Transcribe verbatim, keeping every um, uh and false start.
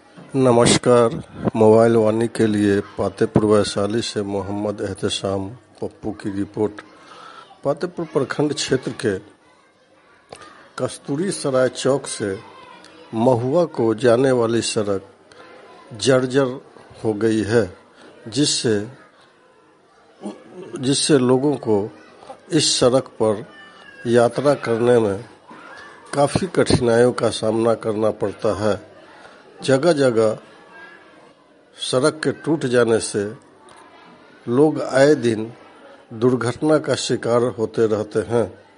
नमस्कार। मोबाइल वाणी के लिए पातेपुर वैशाली से मोहम्मद एहतेशाम पप्पू की रिपोर्ट। पातेपुर प्रखंड क्षेत्र के कस्तूरी सराय चौक से महुआ को जाने वाली सड़क जर्जर हो गई है, जिससे जिससे लोगों को इस सड़क पर यात्रा करने में काफ़ी कठिनाइयों का सामना करना पड़ता है। जगह जगह सड़क के टूट जाने से लोग आए दिन दुर्घटना का शिकार होते रहते हैं।